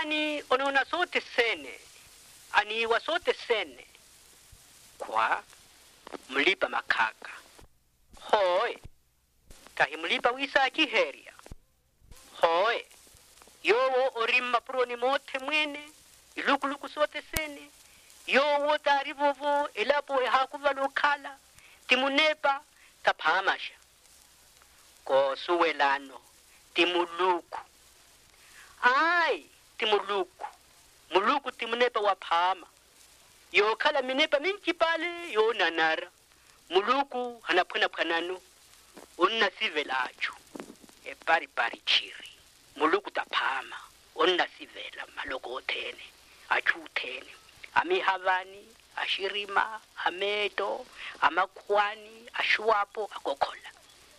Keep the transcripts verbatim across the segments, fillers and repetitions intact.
Ani onona sote sene. Ani wa sote sene. Kwa mlipa makaka. Hoi. Tahi mlipa wisa kiheria. Hoi. Yowo orimma proni mote mwene. Iluku luku sote sene. Yowo tarivovo elapo hakuva lokala. Timunepa tapamasha. Ko suwelano. Timuluku. Ai. Timuluku. Muluku timunepa wapama. Yo kala minepa minchi pale yo nanara. Muluku hanapuna panano. Onna sivela achu. E pari pari chiri. Muluku tapama. Onna sivela maloko otene. Achu tene. Ami havani, ashirima, ameto, amakwani, ashwapo, akokola.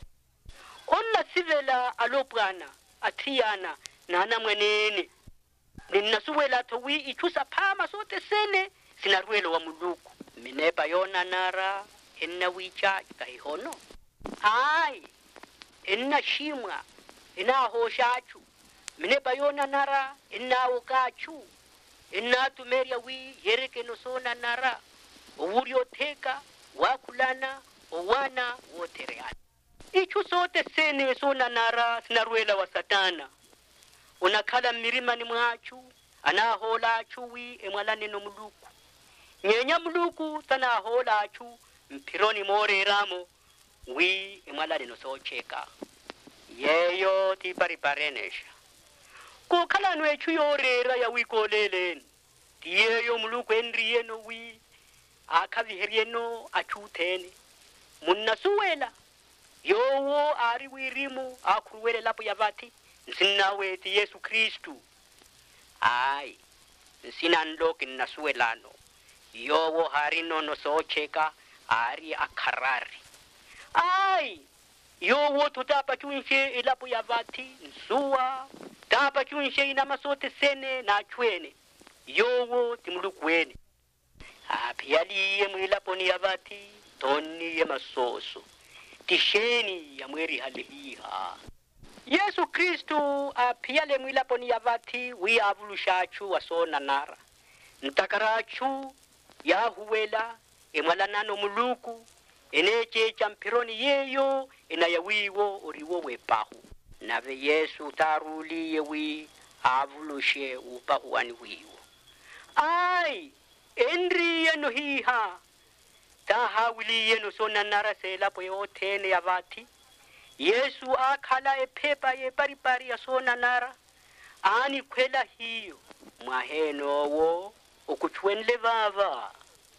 Onna sivela alopwana, atiana, nana mwenene. Ninasuwela towi ichusa pama sote sene. Sinaruelo wa muluku. Minepa yona nara. Enna wicha kaihono. Ai. Enna shimwa. Enna hoshachu. Minepa yona nara. Enna okachu. Enna tumeria wi. Yereke nosona nara. Owuri oteka. Wakulana. Owana. Wotereana. Ichu sote sene sona nara. Sinaruela wa satana. Unakala mirima ni mwachu. Anahola achuwi. Emwalane no muluku. Nyenya muluku tana hola achu mpironi more ramo wi imalani no socheka yeyo ti pari parenesha ko kala no echu yorera ya wi kolelen tiyeyo muluku enrieno wi akavi herieno achu tene munna suwela yowo ari wirimu akuruwele lapo yavati nsinawe ti Yesu Kristu ai nsinanloki nasuwelano yowo harino no socheka ari akarari. Ai, yowo tutapa chunshe ilapo yavati nsuwa. Tapa chunshe inama sote sene na chwene. Yowo timulukwene. Apiali ye mwilapo ni yavati toni ye masoso. Tisheni ya mweri halihiha. Yesu Kristu apiale mwilapo ni yavati wi avulushachu wasona nara. Ntakarachu yahuwela emwalanano muluku eneche champironi yeyo enayawiwo oriwo wepahu nave Yesu taruli yewi avulushe upahu ani wiwo ai enri yeno hiha taha wili yeno sona narasela po yotene yavati Yesu akala epepa ye paripari ya sona nara ani kwela hiyo mwaheno wo okuchwenle vava.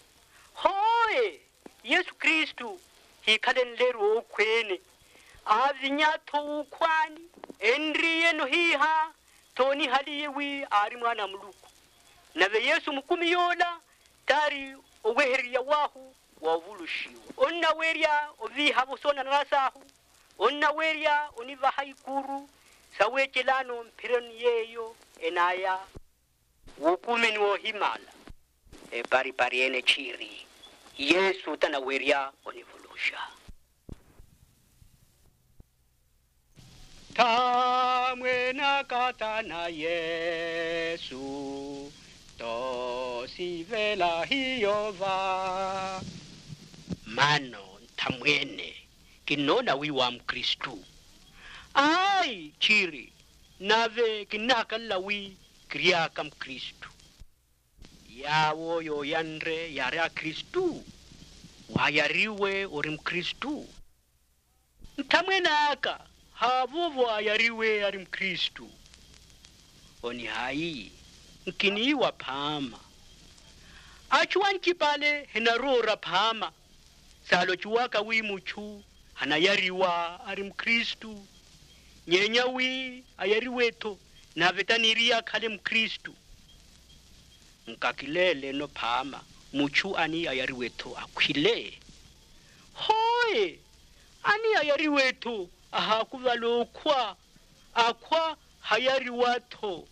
Hoi! Yesu Kristu hikalen leru okwene. Avinyato ukwani. Enriye no hiha. Toni haliyewi arimwana muluku. Nave Yesu mkumiyola. Tari oweheria wahu wavulushiwa. Onna weria oviha vosona narasahu. Onna weria oniva haikuru. Sawechelano mpironi yeyo enaya. Wukume ni wohimala. E pari pari ene chiri. Yesu tana weria onivulusha. Tamwena katana Yesu. To sivela hiyova. Mano tamwene. Kinona wiwa mkristu. Ai chiri. Nave kinakala wi. Kriaka mkristu. Yawo yo yandre yare Kristu. Wayariwe ori mkristu. Ntamwena aka. Havovo ayariwe ari mkristu. Oni hai. Nkiniwa pama. Achuanchi pale henarora pama. Salo chuwaka wi muchu. Hanayariwa ari mkristu. Nyenya wi ayariweto. Na vetaniria kale mkristu. Nkakilele no pama. Muchu ani ayariweto akwile. Hoi! Ani ayariweto ahakuvalo kwa. Akwa hayariwato.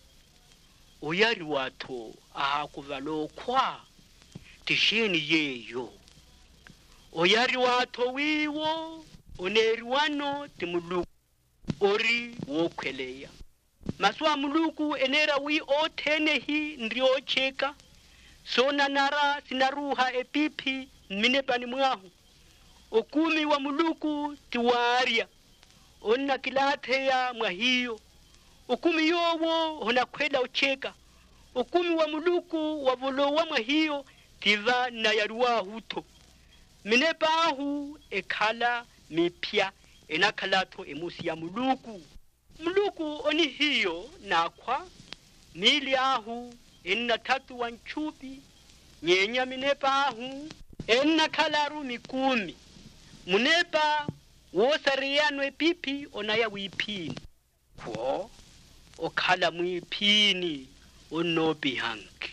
Oyariwato ahakuvalo kwa. Tisheni yeyo. Oyariwato wiwo. Oneriwano timulu. Ori wokweleya. maswa muluku enera wi otene hi ndio cheka sona nara sinaruha epipi mine pani mwahu okumi wa muluku tiwaria onna kilate ya mwahiyo okumi yowo hona kwela ocheka okumi wa muluku wa volowa mwahiyo tiva na yarua huto mine bahu ekala mipya enakalato emusi ya muluku muluku oni hiyo nakwa mili ahu enna tatu wanchupi nyenya minepa ahu enna kalaru mikumi munepa wosariano epipi onaya wipini kwo okala mwipini onobi hanki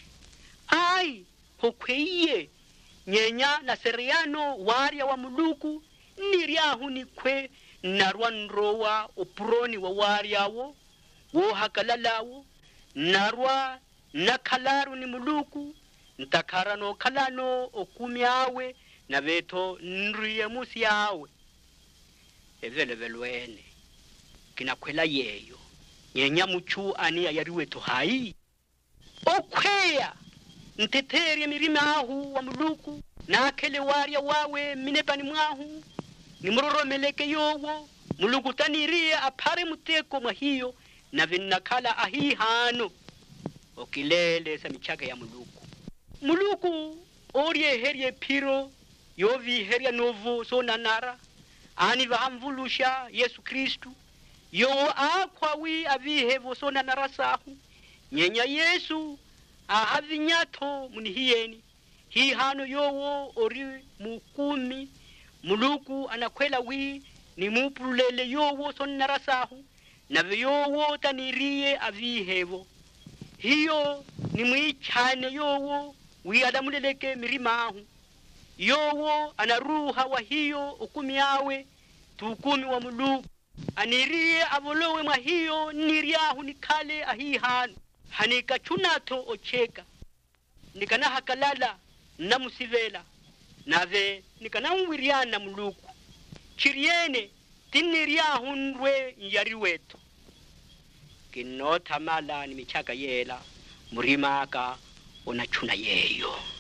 ai hokweye nyenya na seriano waria wa muluku niriahu ni kwe narwanrowa oproni wa wariawo wo hakalalawo narwa nakalaru ni muluku ntakarano kalano okumi awe na veto nriye musi yawe evele velwene kinakwela yeyo nyenya muchu ani ayariwe to hai okweya nteterie mirima ahu wa muluku na kele waria wawe minepani mwahu ni muroro meleke yowo muluku tanirie apare muteko mwahiyo na vinakala ahi hano okilele sa michaka ya muluku muluku orie herie piro yovi heria novo so nanara ani vahamvulusha Yesu Kristu yo akwawi avihevo so nanara sahu nyenya Yesu ahavinyato munihiyeni hi hano yowo ori mukumi muluku anakwela wi ni mupulele yowo so nanara sahu na yowo tanirie avihevo hiyo ni mwichane yowo wi adamuleleke mirimahu yowo anaruha wa hiyo okumi yawe tukumi wa muluku anirie avolowe mwa hiyo niriahu nikale ahihanu hanika chunato ocheka nikana hakalala na musivela nave nikana mwiriana muluku chiriene tiniriahu nrwe yariweto kinota mala ni michaka yela murimaka onachuna yeyo.